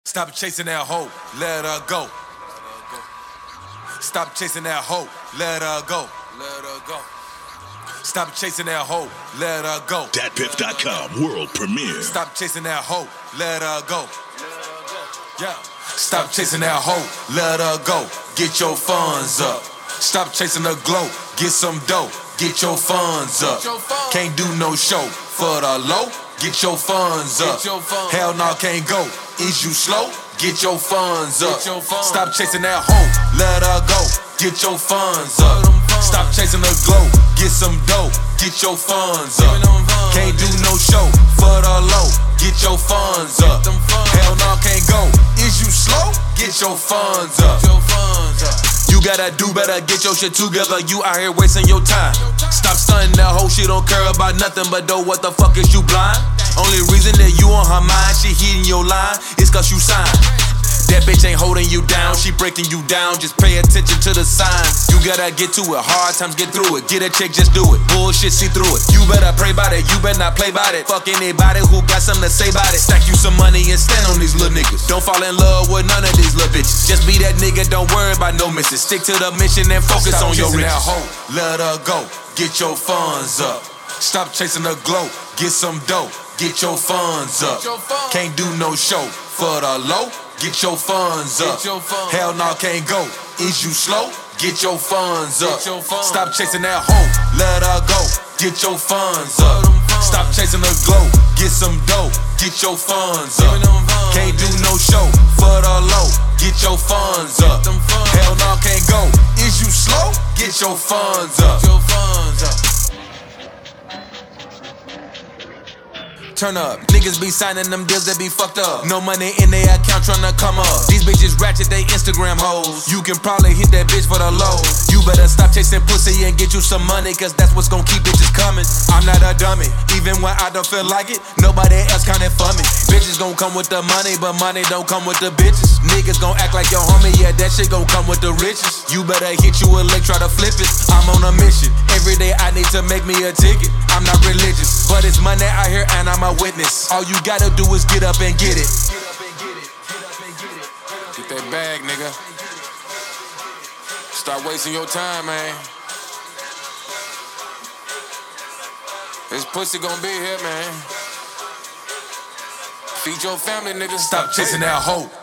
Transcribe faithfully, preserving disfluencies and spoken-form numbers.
Stop chasing that hoe, let her go. Stop chasing that hoe, let her go. Let her go. Stop chasing that hoe, let her go. Dat Piff dot com world premiere. Stop chasing that hoe, let her go. Yeah. Stop chasing that hoe, let her go. Get your funds up. Stop chasing the glow, get some dough. Get your funds up. Can't do no show for the low. Get your funds up. Hell no, can't go. Is you slow? Get your funds up. Stop chasing that hoe, let her go. Get your funds up. Stop chasing the glow, get some dough. Get your funds up. Can't do no show for the low. Get your funds up. Hell no, can't go. Is you slow? Get your funds up. You gotta do better, get your shit together. You out here wasting your time. Stop stunting that whole shit, don't care about nothing but though. What the fuck is you blind? Only reason that you on her mind, she hitting your line, is cause you signed. That bitch ain't holding you down, she breaking you down. Just pay attention to the signs. You gotta get to it, hard times get through it. Get a check, just do it, bullshit, see through it. You better pray about it, you better not play about it. Fuck anybody who got something to say about it. Stack you some money and stand on these little niggas. Don't fall in love with none of these little bitches. Just be that nigga, don't worry about no misses. Stick to the mission and focus Stop on your riches. That hoe, let her go, get your funds up. Stop chasing the glow, get some dough. Get your funds up. Can't do no show for the low. Get your funds up. Hell no, can't go. Is you slow? Get your funds up. Stop chasing that hoe, let her go. Get your funds up. Stop chasing the glow. Get some dough. Get your funds up. Can't do no show for the low. Get your funds up. Hell no, can't go. Is you slow? Get your funds up. Turn up. Niggas be signing them deals that be fucked up. No money in their account tryna come up. These bitches ratchet, they Instagram hoes. You can probably hit that bitch for the low. You better stop chasing pussy and get you some money, cause that's what's gon' keep bitches coming. I'm not a dummy, even when I don't feel like it. Nobody else counting for me. Bitches gon' come with the money, but money don't come with the bitches. Niggas gon' act like your homie, yeah, that shit gon' come with the riches. You better hit you a lick, try to flip it. I'm on a mission. Every day I need to make me a ticket. I'm not religious, but it's money out here and I'm a witness. All you gotta do is get up and get it. Get that bag, nigga. Stop wasting your time, man. This pussy gon' be here, man. Feed your family, nigga. Stop chasing that hoe,